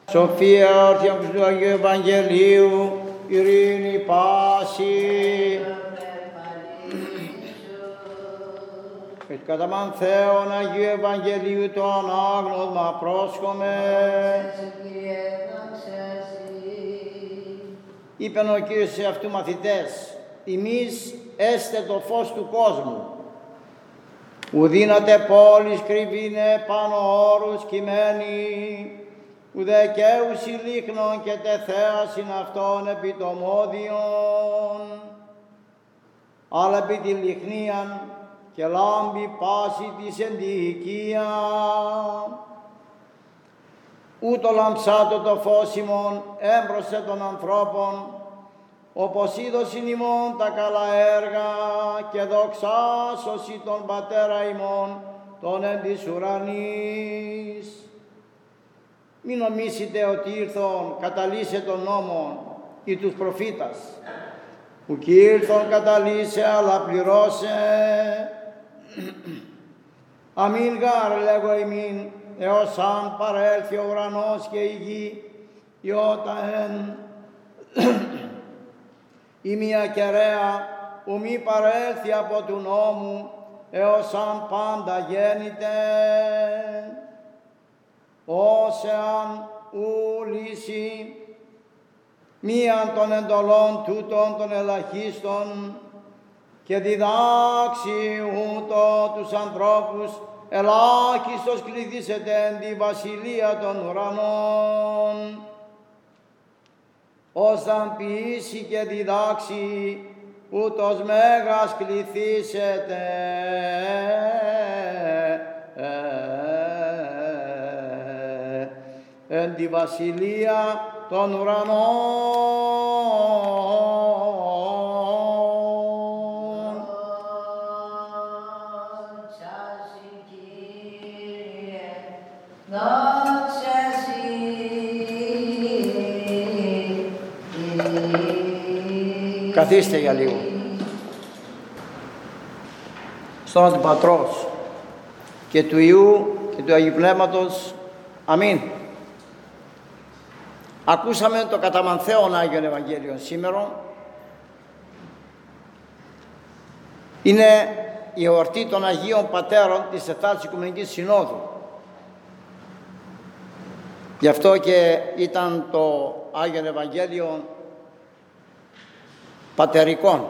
Σοφία όρθια του Αγίου Ευαγγελίου, ειρήνη πάση. Κατά μαν Θεόν Αγίου Ευαγγελίου το ανάγνωσμα πρόσχομαι. Είπεν ο Κύριος σε αυτού μαθητές, ημείς έστε το φως του κόσμου. Ουδύνατε πόλεις κρυβήνε πάνω όρους κειμένοι, ουδέ καίουσι λίχνων και τεθέασιν αυτών επί το μόδιον, αλλά επί τη λιχνίαν και λάμπει πάση της εντυχία. Ούτω λαμψάτο το φως ημών έμπροσε των ανθρώπων, όπως είδωσιν ημών τα καλά έργα και δοξάσωση τον Πατέρα ημών τον εν της ουρανής. Μην νομίσετε ότι ήρθον καταλύσε τον νόμον ή τους προφήτας, που κι ήρθον καταλύσε αλλά πληρώσε. Αμήν γάρ λέγω ημίν, έως αν παρέλθει ο ουρανός και η γη, ιώτα εν η μία κεραία, ου μη παρέλθει από του νόμου, έως αν πάντα γέννηται. Ως εάν ου λύσει μίαν των εντολών τούτων των ελαχίστων και διδάξει ούτω τους ανθρώπους ελάχιστος κληθήσετε εν τη βασιλεία των ουρανών. Όσαν ποιήσει και διδάξει ούτως μέγας κληθήσετε εν τη βασιλεία των ουρανών. Καθίστε για λίγο. Στο όνομα του Πατρός και του Υιού και του Αγίου Πνεύματος. Αμήν. Ακούσαμε το κατά μανθαίον Άγιον Ευαγγέλιον σήμερα. Είναι η εορτή των Αγίων Πατέρων της Τετάρτης Οικουμενικής Συνόδου. Γι' αυτό και ήταν το Άγιον Ευαγγέλιο πατερικών.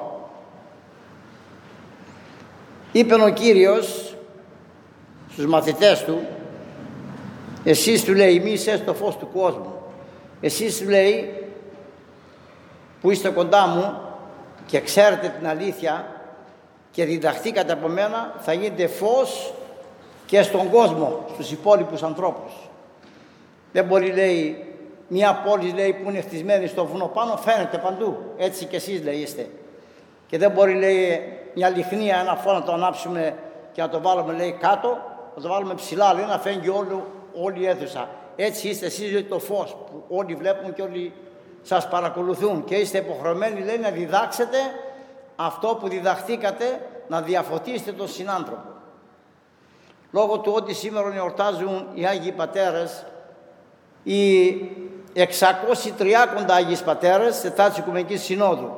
Είπεν ο Κύριος στους μαθητές του, εσείς του λέει, μη είστε το φως του κόσμου. Εσείς του λέει που είστε κοντά μου και ξέρετε την αλήθεια και διδαχθήκατε από μένα, θα γίνετε φως και στον κόσμο, στους υπόλοιπους ανθρώπους. Δεν μπορεί, λέει, μια πόλη, λέει, που είναι χτισμένη στο βουνό πάνω, φαίνεται παντού. Έτσι και εσείς, λέει, είστε. Και δεν μπορεί, λέει, μια λιχνία, ένα φως να το ανάψουμε και να το βάλουμε, λέει, κάτω, να το βάλουμε ψηλά, λέει, να φαίνεται όλη η αίθουσα. Έτσι είστε εσείς, λέει, το φως που όλοι βλέπουν και όλοι σας παρακολουθούν. Και είστε υποχρεωμένοι, λέει, να διδάξετε αυτό που διδαχθήκατε, να διαφωτίσετε τον συνάνθρωπο. Λόγω του ότι σήμερα εορτάζουν οι Άγιοι Πατέρες, οι 630 Άγιοι Πατέρες Τετάρτης Οικουμενικής Συνόδου.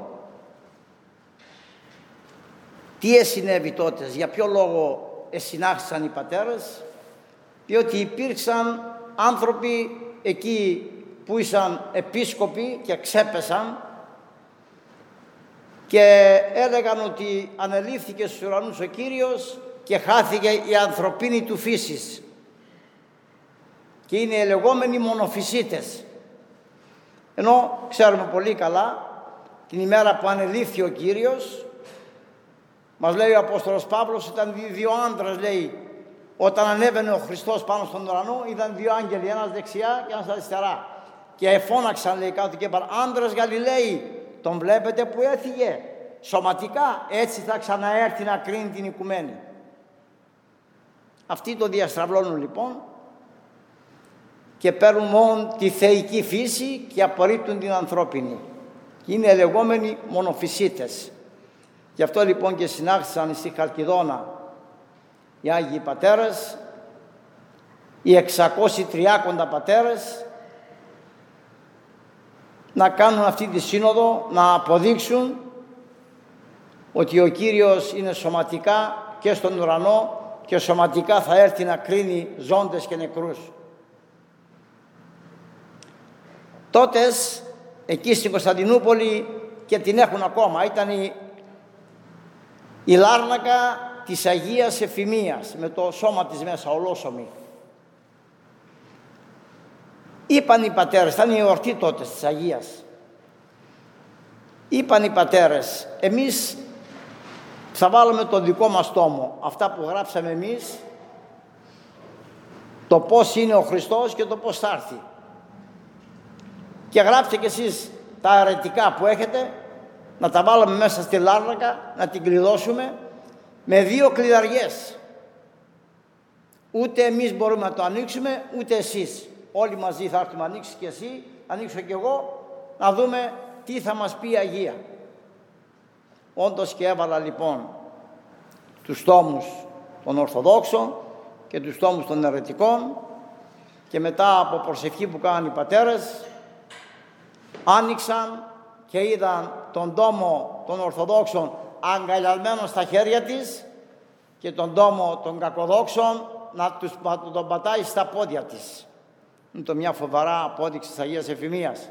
Τι εσυνέβη τότε, για ποιο λόγο εσυνάχθησαν οι πατέρες? Διότι υπήρξαν άνθρωποι εκεί που ήσαν επίσκοποι και ξέπεσαν και έλεγαν ότι ανελήφθηκε στους ουρανούς ο Κύριος και χάθηκε η ανθρωπίνη του φύσης. Και είναι οι λεγόμενοι μονοφυσίτες. Ενώ ξέρουμε πολύ καλά την ημέρα που ανελήφθη ο Κύριος, μας λέει ο Απόστολος Παύλος, ήταν δύο άντρες, λέει, όταν ανέβαινε ο Χριστός πάνω στον ουρανό, ήταν δύο άγγελοι, ένας δεξιά και ένας αριστερά. Και εφώναξαν, λέει, κάτω και είπαν, άντρες Γαλιλαίοι, τον βλέπετε που έφυγε? Σωματικά έτσι θα ξαναέρθει να κρίνει την οικουμένη. Αυτοί το διαστραβλώνουν λοιπόν και παίρνουν μόνο τη θεϊκή φύση και απορρίπτουν την ανθρώπινη. Και είναι λεγόμενοι μονοφυσίτες. Γι' αυτό λοιπόν και συνάχθησαν στη Χαλκιδόνα οι Άγιοι Πατέρες, οι 630 πατέρες, να κάνουν αυτή τη σύνοδο, να αποδείξουν ότι ο Κύριος είναι σωματικά και στον ουρανό και σωματικά θα έρθει να κρίνει ζώντες και νεκρούς. Τότες εκεί στην Κωνσταντινούπολη, και την έχουν ακόμα, ήταν η Λάρνακα της Αγίας Εφημίας με το σώμα της μέσα, ολόσωμη. Είπαν οι πατέρες, ήταν η εορτή τότε της Αγίας, είπαν οι πατέρες, εμείς θα βάλουμε τον δικό μας τόμο, αυτά που γράψαμε εμείς, το πώς είναι ο Χριστός και το πώς θα έρθει. Και γράψτε κι εσείς τα αιρετικά που έχετε, να τα βάλουμε μέσα στη Λάρνακα, να την κλειδώσουμε με 2 κλειδαριές. Ούτε εμείς μπορούμε να το ανοίξουμε, ούτε εσείς. Όλοι μαζί θα έρθουμε, ανοίξεις και εσύ, ανοίξω κι εγώ, να δούμε τι θα μας πει η Αγία. Όντως και έβαλα λοιπόν τους τόμους των Ορθοδόξων και τους τόμους των αιρετικών, και μετά από προσευχή που κάνουν οι πατέρες, άνοιξαν και είδαν τον τόμο των Ορθοδόξων αγκαλιασμένο στα χέρια της και τον τόμο των Κακοδόξων να τον πατάει στα πόδια της. Είναι το μια φοβερά απόδειξη της Αγίας Εφημίας.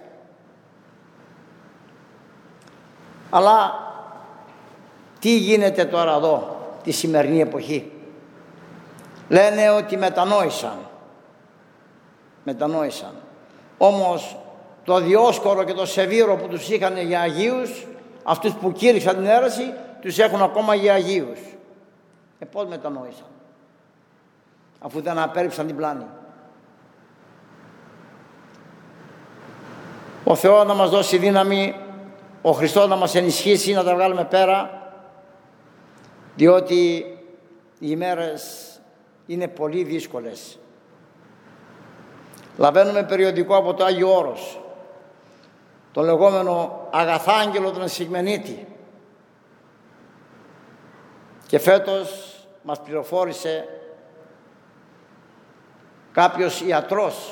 Αλλά τι γίνεται τώρα εδώ τη σημερινή εποχή? Λένε ότι μετανόησαν. Όμως το Διόσκορο και το Σεβίρο που τους είχαν για Αγίους, αυτούς που κήρυξαν την αίρεση, τους έχουν ακόμα για Αγίους. Πώς μετανόησαν, αφού δεν απέρριψαν την πλάνη? Ο Θεός να μας δώσει δύναμη, ο Χριστός να μας ενισχύσει, να τα βγάλουμε πέρα, διότι οι ημέρες είναι πολύ δύσκολες. Λαβαίνουμε περιοδικό από το Άγιο Όρος, το λεγόμενο αγαθάγγελο τον Σιγμενίτη, και φέτος μας πληροφόρησε κάποιος ιατρός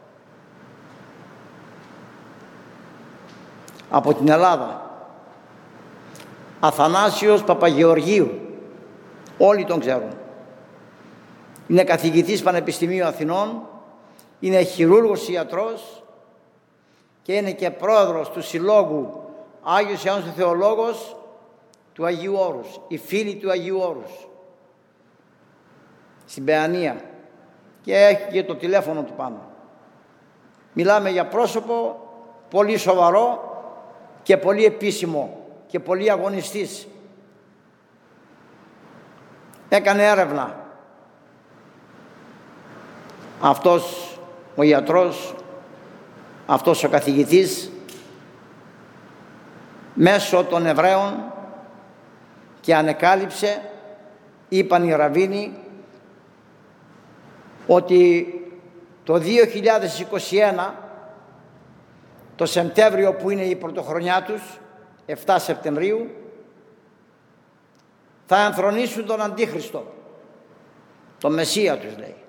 από την Ελλάδα, Αθανάσιος Παπαγεωργίου, όλοι τον ξέρουν. Είναι καθηγητής Πανεπιστημίου Αθηνών, είναι χειρούργος ιατρός και είναι και πρόεδρος του Συλλόγου Άγιος Ιωάννης ο Θεολόγος του Αγίου Όρους, οι φίλοι του Αγίου Όρους, στην Παιανία, και έχει και το τηλέφωνο του πάνω. Μιλάμε για πρόσωπο πολύ σοβαρό και πολύ επίσημο και πολύ αγωνιστής. Έκανε έρευνα αυτός ο ιατρός, αυτός ο καθηγητής, μέσω των Εβραίων, και ανεκάλυψε, είπαν οι Ραβίνοι, ότι το 2021, το Σεπτέμβριο που είναι η πρωτοχρονιά τους, 7 Σεπτεμβρίου, θα ενθρονήσουν τον Αντίχριστο, τον Μεσσία τους λέει.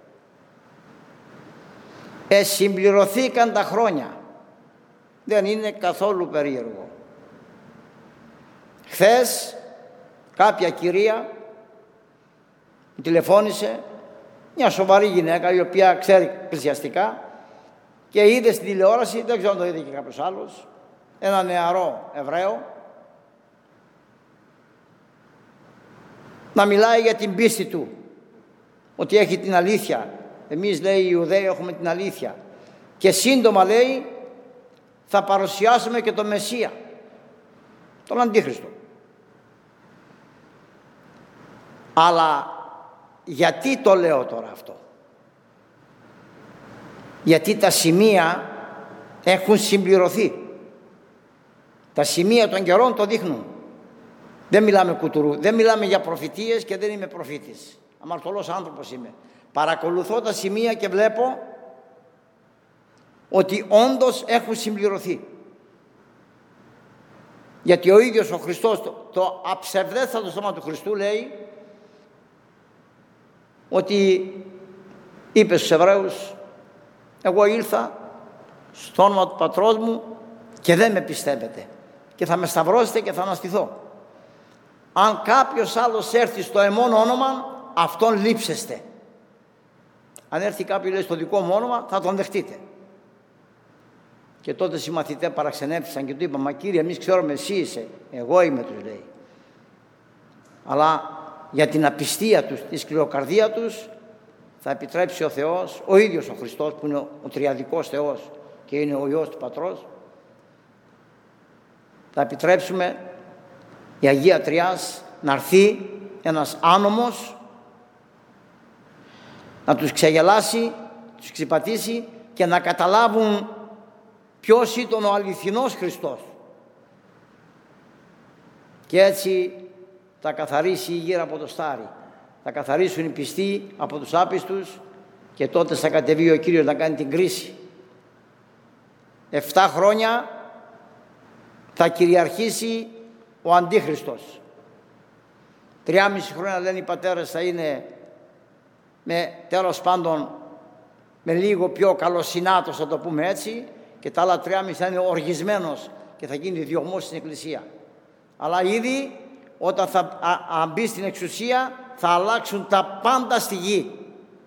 Συμπληρωθήκαν τα χρόνια. Δεν είναι καθόλου περίεργο. Χθες κάποια κυρία τηλεφώνησε, μια σοβαρή γυναίκα η οποία ξέρει εκκλησιαστικά, και είδε στην τηλεόραση, δεν ξέρω αν το είδε και κάποιος άλλος, ένα νεαρό Εβραίο να μιλάει για την πίστη του, ότι έχει την αλήθεια. Εμείς, λέει, οι Ιουδαίοι έχουμε την αλήθεια, και σύντομα, λέει, θα παρουσιάσουμε και τον Μεσσία, τον Αντίχριστο. Αλλά γιατί το λέω τώρα αυτό? Γιατί τα σημεία έχουν συμπληρωθεί. Τα σημεία των καιρών το δείχνουν. Δεν μιλάμε κουτουρού, δεν μιλάμε για προφητείες, και δεν είμαι προφήτης. Αμαρτωλός άνθρωπος είμαι. Παρακολουθώ τα σημεία και βλέπω ότι όντως έχουν συμπληρωθεί. Γιατί ο ίδιος ο Χριστός, το αψευδέστατο στόμα του Χριστού, λέει ότι είπε στους Εβραίους, εγώ ήλθα στο όνομα του πατρός μου και δεν με πιστεύετε και θα με σταυρώσετε και θα αναστηθώ. Αν κάποιος άλλος έρθει στο εμόν όνομα, αυτόν λείψεστε. Αν έρθει κάποιος λέει στο δικό μου όνομα, θα τον δεχτείτε. Και τότε οι μαθητές παραξενεύτησαν και του είπαν, μα Κύριε, εμείς ξέρουμε εσύ είσαι. Εγώ είμαι, τους λέει. Αλλά για την απιστία τους, τη σκληροκαρδία τους, θα επιτρέψει ο Θεός, ο ίδιος ο Χριστός που είναι ο τριαδικός Θεός και είναι ο Υιός του Πατρός, θα επιτρέψουμε η Αγία Τριάς να έρθει ένας άνομος να τους ξεγελάσει, τους ξυπατήσει και να καταλάβουν ποιος ήταν ο αληθινός Χριστός. Και έτσι θα καθαρίσει η γη από το στάρι. Θα καθαρίσουν οι πιστοί από τους άπιστους και τότε θα κατεβεί ο Κύριος να κάνει την κρίση. 7 χρόνια θα κυριαρχήσει ο Αντίχριστος. 3,5 χρόνια λένε οι πατέρες θα είναι τέλος πάντων με λίγο πιο καλοσυνάτος, θα το πούμε έτσι, και τα άλλα 3,5 θα είναι οργισμένος και θα γίνει διωγμός στην Εκκλησία. Αλλά ήδη όταν θα μπει στην εξουσία θα αλλάξουν τα πάντα στη γη.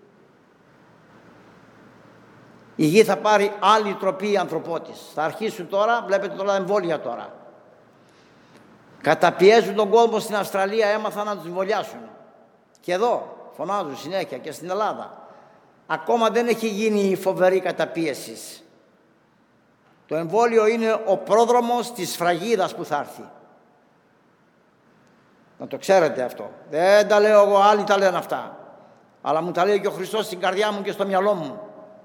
Η γη θα πάρει άλλη τροπή ανθρωπότης. Θα αρχίσουν τώρα, βλέπετε τώρα εμβόλια τώρα. Καταπιέζουν τον κόσμο στην Αυστραλία, έμαθαν να τους εμβολιάσουν. Και εδώ φωνάζουν συνέχεια και στην Ελλάδα. Ακόμα δεν έχει γίνει η φοβερή καταπίεση. Το εμβόλιο είναι ο πρόδρομος της σφραγίδας που θα έρθει. Να το ξέρετε αυτό. Δεν τα λέω εγώ, άλλοι τα λένε αυτά. Αλλά μου τα λέει και ο Χριστός στην καρδιά μου και στο μυαλό μου.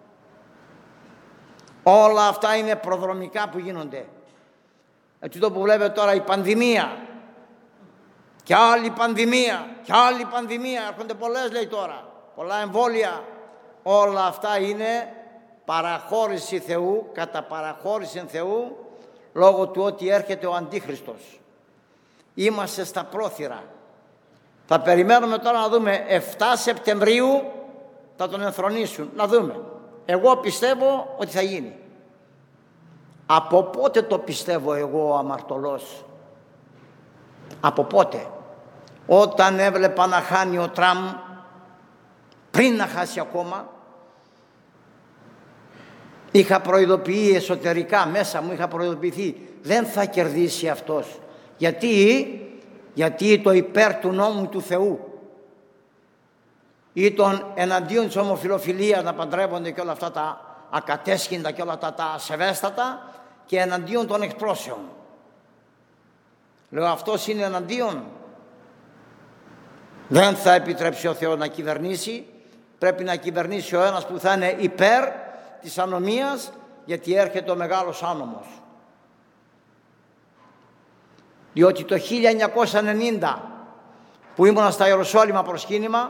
Όλα αυτά είναι προδρομικά που γίνονται. Έτσι το που βλέπετε τώρα η πανδημία. Και άλλη πανδημία. Και άλλη πανδημία. Έρχονται πολλές λέει τώρα. Πολλά εμβόλια. Όλα αυτά είναι παραχώρηση Θεού, κατά παραχώρηση Θεού, λόγω του ότι έρχεται ο Αντίχριστος. Είμαστε στα πρόθυρα. Θα περιμένουμε τώρα να δούμε 7 Σεπτεμβρίου θα τον ενθρονήσουν. Να δούμε. Εγώ πιστεύω ότι θα γίνει. Από πότε το πιστεύω εγώ ο αμαρτωλός? Από πότε? Όταν έβλεπα να χάνει ο Τραμπ, πριν να χάσει ακόμα, είχα προειδοποιεί εσωτερικά, μέσα μου είχα προειδοποιηθεί, δεν θα κερδίσει αυτός. Γιατί το υπέρ του νόμου του Θεού ή των εναντίον της ομοφιλοφιλίας να παντρεύονται και όλα αυτά τα ακατέσχυντα και όλα αυτά τα ασεβέστατα και εναντίον των εξπρόσεων. Λέω αυτός είναι εναντίον. Δεν θα επιτρέψει ο Θεός να κυβερνήσει. Πρέπει να κυβερνήσει ο ένας που θα είναι υπέρ της ανομίας, γιατί έρχεται ο μεγάλος άνομος. Διότι το 1990 που ήμουνα στα Ιεροσόλυμα προσκύνημα,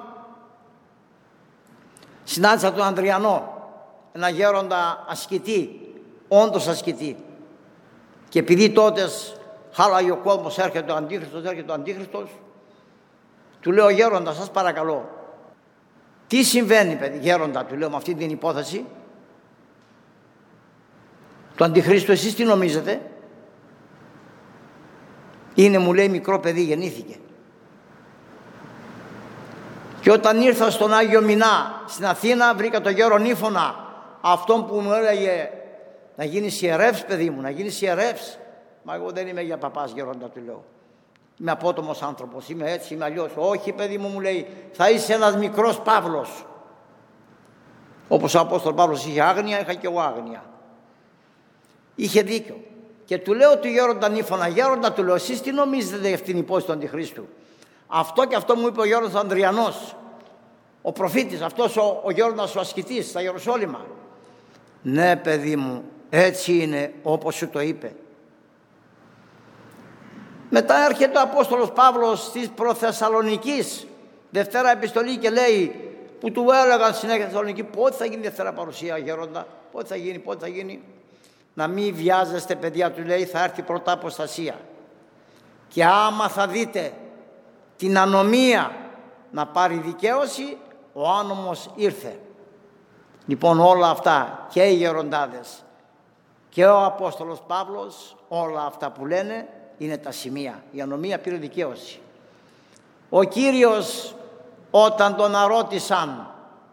συνάντησα τον Ανδριανό, ένα γέροντα ασκητή, όντως ασκητή. Και επειδή τότε χάλαγε ο κόσμος, έρχεται ο Αντίχριστος, του λέω, γέροντα, σας παρακαλώ, τι συμβαίνει παιδί, γέροντα, του λέω, με αυτή την υπόθεση? Το Αντιχρίστο εσείς τι νομίζετε? Είναι, μου λέει, μικρό παιδί, γεννήθηκε. Και όταν ήρθα στον Άγιο Μινά στην Αθήνα, βρήκα τον γέρο Νύφωνα, αυτόν που μου έλεγε να γίνεις ιερεύς, παιδί μου, να γίνεις ιερεύς. Μα εγώ δεν είμαι για παπάς, γέροντα, του λέω. Είμαι απότομος άνθρωπος, είμαι έτσι, είμαι αλλιώς. Όχι, παιδί μου, μου λέει, θα είσαι ένας μικρός Παύλος. Όπως ο Απόστολος Παύλος είχε άγνοια, είχα και εγώ άγνοια. Είχε δίκιο. Και του λέω του γέροντα Νύφωνα, γέροντα, του λέω, εσείς τι νομίζετε για αυτήν την υπόθεση του Αντιχρίστου? Αυτό και αυτό μου είπε ο γέροντας Ανδριανός, ο προφήτης, αυτός ο γέροντας ο ασκητής στα Ιεροσόλυμα. Ναι, παιδί μου, έτσι είναι όπως σου το είπε. Μετά έρχεται ο Απόστολος Παύλος στις Προθεσσαλονικής, Δευτέρα επιστολή, και λέει, που του έλεγαν συνέχεια Θεσσαλονική, πότε θα γίνει Δευτέρα παρουσία, γέροντα, πότε θα γίνει. Να μην βιάζεστε, παιδιά, του λέει, θα έρθει πρώτα αποστασία. Και άμα θα δείτε την ανομία να πάρει δικαίωση, ο άνομος ήρθε. Λοιπόν, όλα αυτά και οι γεροντάδες και ο Απόστολος Παύλος, όλα αυτά που λένε είναι τα σημεία. Η ανομία πήρε δικαίωση. Ο Κύριος όταν τον αρώτησαν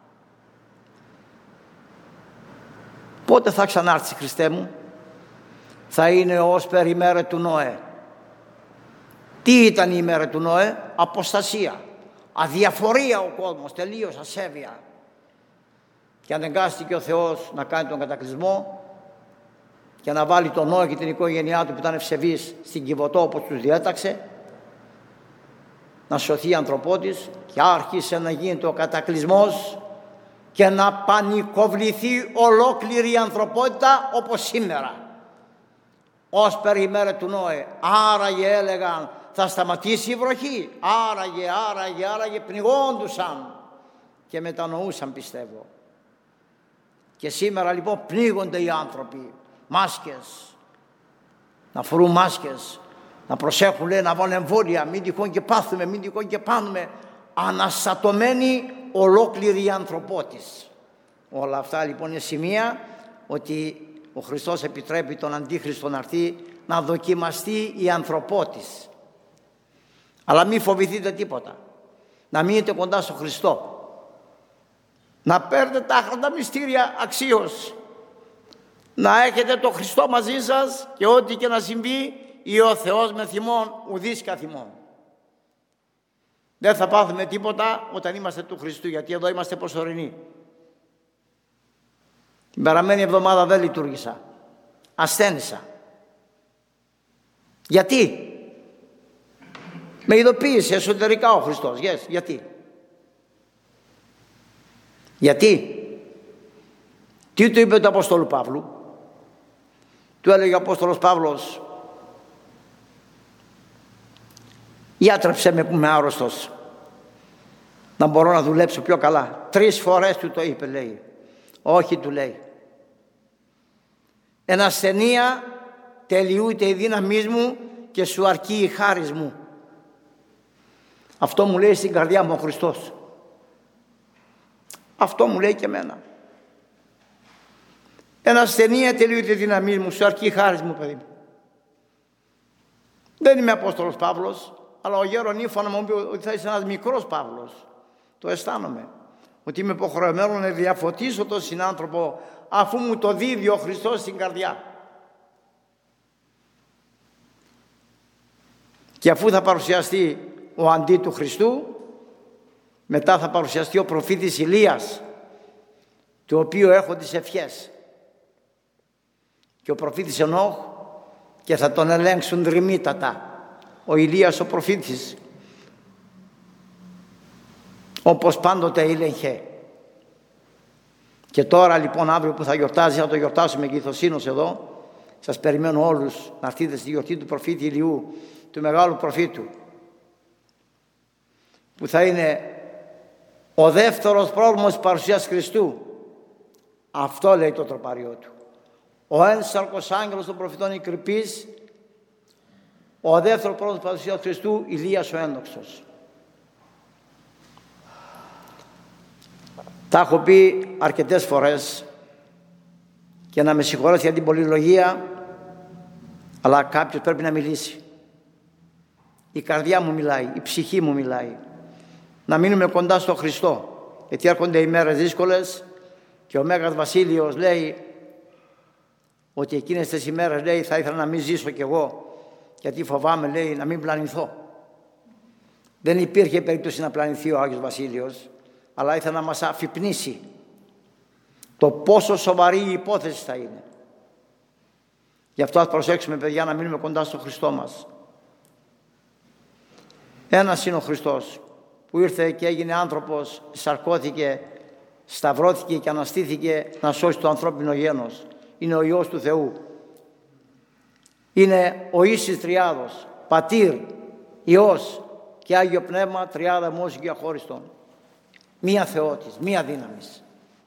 πότε θα ξανάρθεις Χριστέ μου, θα είναι ως περί ημέρα του Νόε. Τι ήταν η ημέρα του Νόε? Αποστασία, αδιαφορία ο κόσμος, τελείως ασέβεια. Και αναγκάστηκε ο Θεός να κάνει τον κατακλυσμό και να βάλει τον Νόε και την οικογένειά του που ήταν ευσεβής στην Κιβωτό όπως τους διέταξε, να σωθεί η ανθρωπότης, και άρχισε να γίνεται ο κατακλυσμός και να πανικοβληθεί ολόκληρη η ανθρωπότητα όπως σήμερα. Ως περί ημέρα του Νόε. Άραγε έλεγαν θα σταματήσει η βροχή. Άραγε πνιγόντουσαν και μετανοούσαν, πιστεύω. Και σήμερα λοιπόν πνίγονται οι άνθρωποι. Μάσκες, να φορούν μάσκες, να προσέχουν, λέει, να βάλουν εμβόλια, μην τυχόν και πάθουμε, μην τυχόν και πάνουμε. Αναστατωμένη ολόκληρη η ανθρωπότης. Όλα αυτά λοιπόν είναι σημεία ότι ο Χριστός επιτρέπει τον Αντίχριστο να έρθει να δοκιμαστεί η ανθρωπότης. Αλλά μην φοβηθείτε τίποτα. Να μείνετε κοντά στον Χριστό. Να παίρνετε τα άχροντα μυστήρια αξίως. Να έχετε τον Χριστό μαζί σας και ό,τι και να συμβεί, ή ο Θεός με θυμών ουδείς καθημών. Δεν θα πάθουμε τίποτα όταν είμαστε του Χριστού, γιατί εδώ είμαστε προσωρινοί. Την περαμένη εβδομάδα δεν λειτουργήσα. Ασθένησα. Γιατί? Με ειδοποίησε εσωτερικά ο Χριστός. Γιατί? Τι του είπε το Απόστολο Παύλου? Του έλεγε ο Απόστολος Παύλος, γιατρέψε με που είμαι άρρωστος, να μπορώ να δουλέψω πιο καλά. 3 φορές του το είπε, λέει. Όχι, του λέει. Εν ασθενεία τελειούται η δύναμή μου και σου αρκεί η χάρις μου. Αυτό μου λέει στην καρδιά μου ο Χριστός. Αυτό μου λέει και εμένα. Εν ασθενεία τελειούται η δύναμή μου, σου αρκεί η χάρις μου, παιδί μου. Δεν είμαι Απόστολος Παύλος, αλλά ο γέρον Ήφανα μου είπε ότι θα είσαι ένας μικρός Παύλος. Το αισθάνομαι. Ότι είμαι υποχρεωμένο να διαφωτίσω τον συνάνθρωπο αφού μου το δίδει ο Χριστός στην καρδιά. Και αφού θα παρουσιαστεί ο αντί του Χριστού, μετά θα παρουσιαστεί ο προφήτης Ηλίας, του οποίου έχω τις ευχές, και ο προφήτης Ενώχ, και θα τον ελέγξουν δρυμύτατα. Ο Ηλίας ο προφήτης, όπως πάντοτε ήλεγχε. Και τώρα λοιπόν αύριο που θα γιορτάζει, να το γιορτάσουμε και ηθοσύνος εδώ, σας περιμένω όλους να έρθετε στη γιορτή του προφήτη Ηλιού, του μεγάλου προφήτου, που θα είναι ο δεύτερος πρόδρομος της παρουσίας Χριστού. Αυτό λέει το τροπάριό του. Ο ένσαρκος άγγελος των προφητών η κρυπής, ο δεύτερος πρόδρομος της παρουσίας Χριστού, Ηλίας ο ένδοξος. Τα έχω πει αρκετές φορές και να με συγχωρέσει για την πολυλογία, αλλά κάποιος πρέπει να μιλήσει. Η καρδιά μου μιλάει, η ψυχή μου μιλάει. Να μείνουμε κοντά στο Χριστό, γιατί έρχονται οι μέρες δύσκολες και ο Μέγας Βασίλειος λέει ότι εκείνες τις ημέρες, λέει, θα ήθελα να μην ζήσω κι εγώ, γιατί φοβάμαι, λέει, να μην πλανηθώ. Δεν υπήρχε περίπτωση να πλανηθεί ο Άγιος Βασίλειος, αλλά ήθελα να μας αφυπνήσει το πόσο σοβαρή η υπόθεση θα είναι. Γι' αυτό ας προσέξουμε, παιδιά, να μείνουμε κοντά στο Χριστό μας. Ένας είναι ο Χριστός που ήρθε και έγινε άνθρωπος, σαρκώθηκε, σταυρώθηκε και αναστήθηκε να σώσει το ανθρώπινο γένος. Είναι ο Υιός του Θεού. Είναι ο εις της τριάδος, Πατήρ, Υιός και Άγιο Πνεύμα, τριάδα μόσου και αχώριστον. Μία Θεότης, μία δύναμης.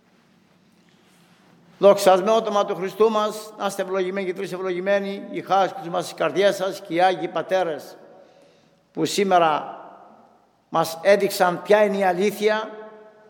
Δοξασμένο το όνομα του Χριστού μας, να είστε ευλογημένοι και τρεις ευλογημένοι, οι χάσκους μας στις καρδιές σας και οι Άγιοι Πατέρες που σήμερα μας έδειξαν ποια είναι η αλήθεια,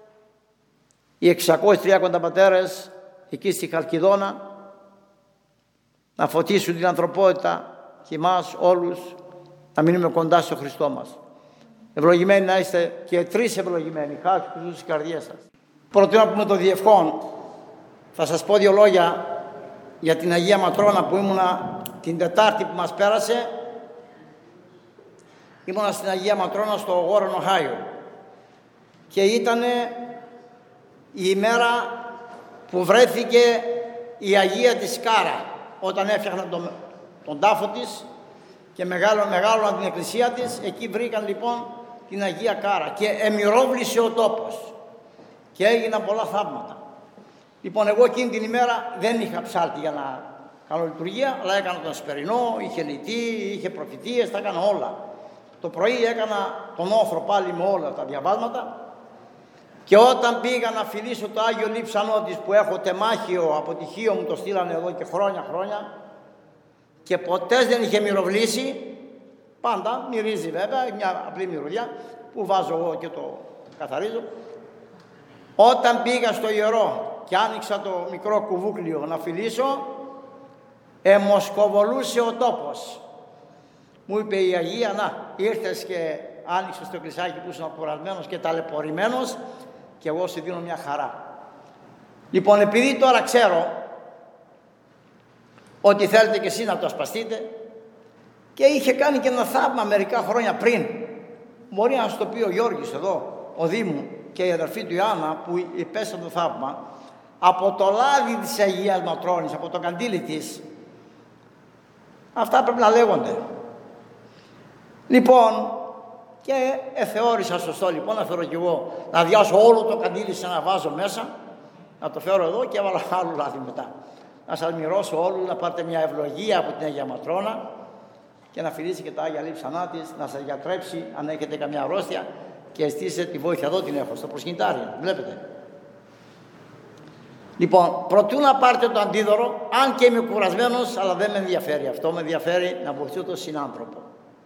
οι 630 πατέρες εκεί στη Χαλκιδόνα, να φωτίσουν την ανθρωπότητα και εμάς όλους να μείνουμε κοντά στο Χριστό μας. Ευλογημένοι να είστε και τρεις ευλογημένοι. Χάρη του Χριστού στις καρδιές σας. Πρώτον να πούμε το διευχόν. Θα σας πω δύο λόγια για την Αγία Ματρώνα που ήμουνα την Τετάρτη που μας πέρασε. Ήμουνα στην Αγία Ματρώνα στο Γόρον Οχάιο και ήταν η ημέρα που βρέθηκε η Αγία της Σκάρα όταν έφτιαχναν τον τάφο της και μεγάλωναν την εκκλησία της. Εκεί βρήκαν λοιπόν την Αγία Κάρα και εμυρώβλησε ο τόπος και έγιναν πολλά θαύματα. Λοιπόν, εγώ εκείνη την ημέρα δεν είχα ψάλτη για να κάνω λειτουργία, αλλά έκανα τον Ασπερινό, είχε λυτή, είχε προφητείες, τα έκανα όλα. Το πρωί έκανα τον όθρο πάλι με όλα τα διαβάσματα και όταν πήγα να φιλήσω το Άγιο Λείψανό της που έχω τεμάχιο από τυχείο μου, το στείλανε εδώ και χρόνια και ποτέ δεν είχε μυροβλήσει, πάντα μυρίζει βέβαια, μια απλή μυρωδιά που βάζω εγώ και το καθαρίζω. Όταν πήγα στο ιερό και άνοιξα το μικρό κουβούκλιο να φιλήσω, εμοσκοβολούσε ο τόπος. Μου είπε η Αγία, να, ήρθες και άνοιξες το εκκλησάκι που ήσουν κουρασμένος και ταλαιπωρημένος και εγώ σου δίνω μια χαρά. Λοιπόν, επειδή τώρα ξέρω ότι θέλετε κι εσείς να το ασπαστείτε και είχε κάνει και ένα θαύμα μερικά χρόνια πριν, μπορεί να σου το πει ο Γιώργης εδώ, ο Δήμου και η αδερφή του Ιωάννα που υπέσαν το θαύμα, από το λάδι της Αγίας Ματρώνης, από το καντήλι της, αυτά πρέπει να λέγονται. Λοιπόν, και θεώρησα σωστό λοιπόν να φέρω κι εγώ, να διάσω όλο το καντήλι σε ένα βάζο μέσα, να το φέρω εδώ και έβαλα άλλο λάδι μετά. Να σας μοιρώσω όλους, να πάρετε μια ευλογία από την Αγία Ματρώνα και να φιλήσει και τα Άγια Λείψανά της, να σας γιατρέψει αν έχετε καμιά αρρώστια και ζητήστε τη βοήθεια. Εδώ την έχω, στο προσκυνητάρι, βλέπετε. Λοιπόν, προτού να πάρετε το αντίδωρο, αν και είμαι κουρασμένος, αλλά δεν με ενδιαφέρει αυτό, με ενδιαφέρει να βοηθήσω τον συνάνθρωπο.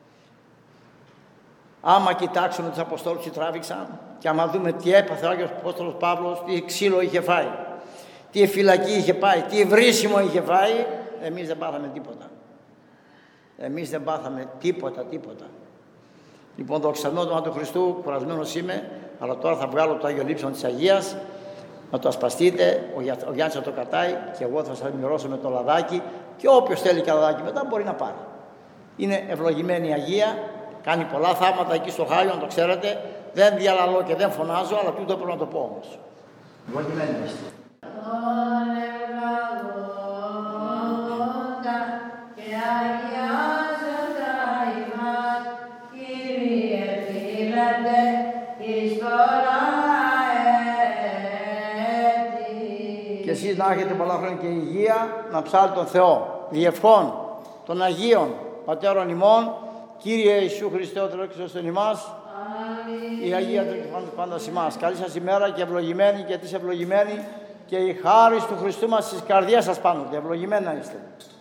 Άμα κοιτάξουμε τους Αποστόλους που τράβηξαν και άμα δούμε τι έπαθε ο Άγιος Απόστολος Παύλος, τι ξύλο είχε φάει, τι φυλακή είχε πάει, τι βρίσιμο είχε φάει, εμείς δεν πάθαμε τίποτα. Εμείς δεν πάθαμε τίποτα. Λοιπόν, δοξασμένο το όνομα του Χριστού, κουρασμένος είμαι, αλλά τώρα θα βγάλω το Άγιο Λείψανο της Αγίας, να το ασπαστείτε, ο Γιάννης θα το κατάει και εγώ θα σας μοιρώσω με το λαδάκι και όποιος θέλει και λαδάκι μετά μπορεί να πάρει. Είναι ευλογημένη η Αγία, κάνει πολλά θαύματα εκεί στο Χάιο, να το ξέρετε, δεν διαλαλώ και δεν φωνάζω, αλλά τούτο πρέπει να το πω όμως. Ευλογημένη είστε. Και εσείς να έχετε πολλά χρόνια και υγεία, να ψάλετε τον Θεό, διευχών των Αγίων Πατέρων ημών, Κύριε Ιησού Χριστέ ο Θεός των ημάς, η Αγία Τρικυφάντη πάντα ημάς. Καλή σας ημέρα και ευλογημένη και της ευλογημένη και η χάρις του Χριστού μας στις καρδιές σας πάνω. Ευλογημένα είστε.